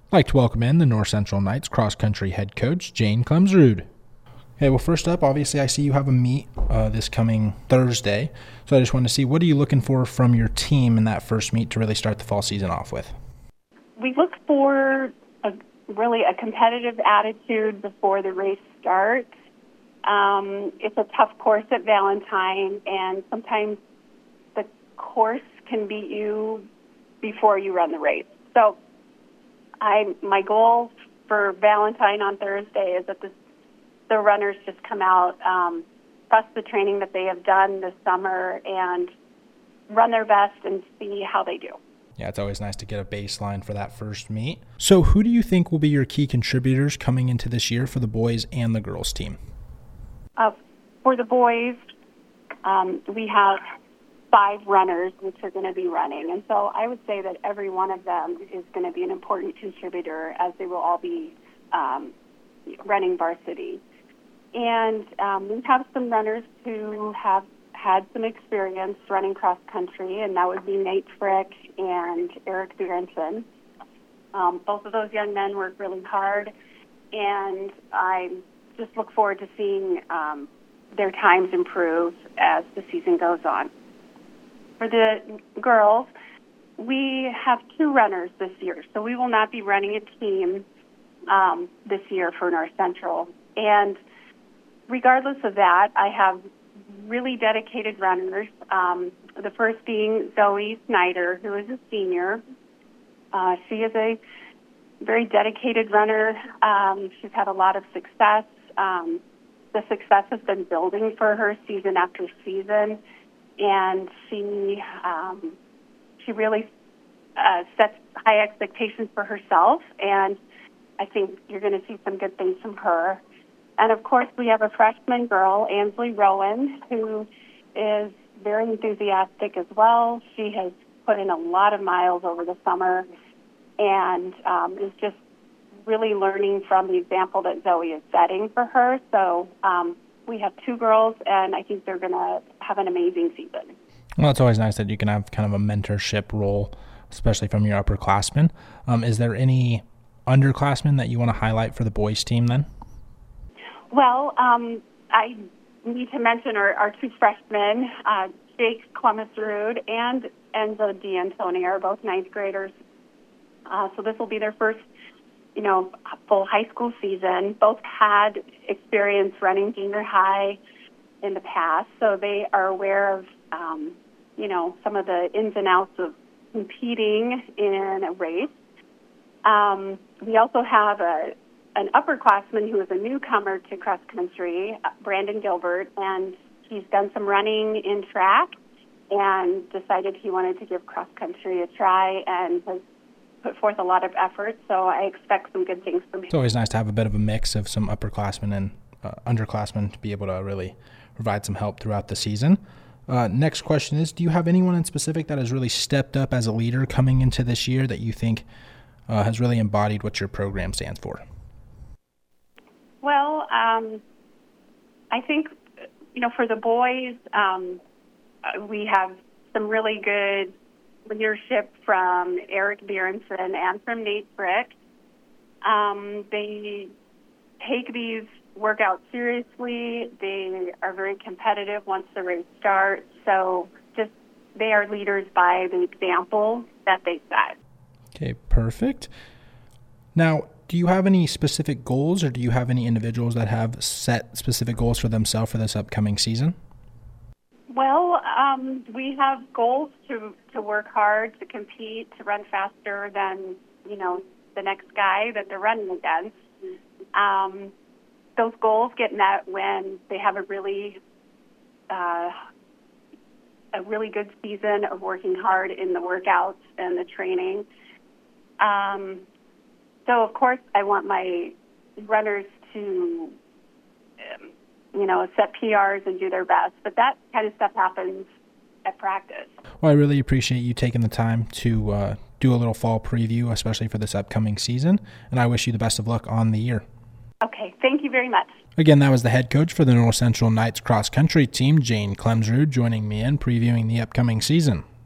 I'd like to welcome in the North Central Knights cross-country head coach, Jane Klemsrud. Okay, well, first up, obviously, I see you have a meet this coming Thursday. So I just wanted to see, what are you looking for from your team in that first meet to really start the fall season off with? We look for a competitive attitude before the race starts. It's a tough course at Valentine, and sometimes the course can beat you before you run the race. So my goal for Valentine on Thursday is that the runners just come out, trust the training that they have done this summer, and run their best and see how they do. Yeah, it's always nice to get a baseline for that first meet. So who do you think will be your key contributors coming into this year for the boys and the girls team? For the boys, we have 5 runners which are going to be running. And so I would say that every one of them is going to be an important contributor, as they will all be running varsity. And we have some runners who have had some experience running cross country, and that would be Nate Frick and Eric Berenson. Both of those young men work really hard, and I just look forward to seeing their times improve as the season goes on. For the girls, we have 2 runners this year, so we will not be running a team this year for North Central. And regardless of that, I have really dedicated runners. The first being Zoe Snyder, who is a senior. She is a very dedicated runner. She's had a lot of success. The success has been building for her season after season, and she really sets high expectations for herself, and I think you're going to see some good things from her. And, of course, we have a freshman girl, Ansley Rowan, who is very enthusiastic as well. She has put in a lot of miles over the summer and is just really learning from the example that Zoe is setting for her. So we have 2 girls, and I think they're going to have an amazing season. Well, it's always nice that you can have kind of a mentorship role, especially from your upperclassmen. Is there any underclassmen that you want to highlight for the boys' team then? Well, I need to mention our 2 freshmen, Jake Klemsrud and Enzo D'Antoni, are both 9th graders. So this will be their first, full high school season. Both had experience running junior high in the past, so they are aware of, some of the ins and outs of competing in a race. We also have an upperclassman who is a newcomer to cross country, Brandon Gilbert, and he's done some running in track and decided he wanted to give cross country a try and has put forth a lot of effort, so I expect some good things from him. It's always nice to have a bit of a mix of some upperclassmen and underclassmen to be able to really provide some help throughout the season. Next question is, do you have anyone in specific that has really stepped up as a leader coming into this year that you think has really embodied what your program stands for? Well, I think, for the boys, we have some really good leadership from Eric Berenson and from Nate Frick. They take these workouts seriously. They are very competitive once the race starts. So they are leaders by the example that they set. Okay, perfect. Now, do you have any specific goals, or do you have any individuals that have set specific goals for themselves for this upcoming season? Well, we have goals to work hard, to compete, to run faster than, the next guy that they're running against. Those goals get met when they have a really good season of working hard in the workouts and the training. So, of course, I want my runners to, set PRs and do their best. But that kind of stuff happens at practice. Well, I really appreciate you taking the time to do a little fall preview, especially for this upcoming season. And I wish you the best of luck on the year. Okay, thank you very much. Again, that was the head coach for the North Central Knights cross country team, Jane Klemsrud, joining me in previewing the upcoming season.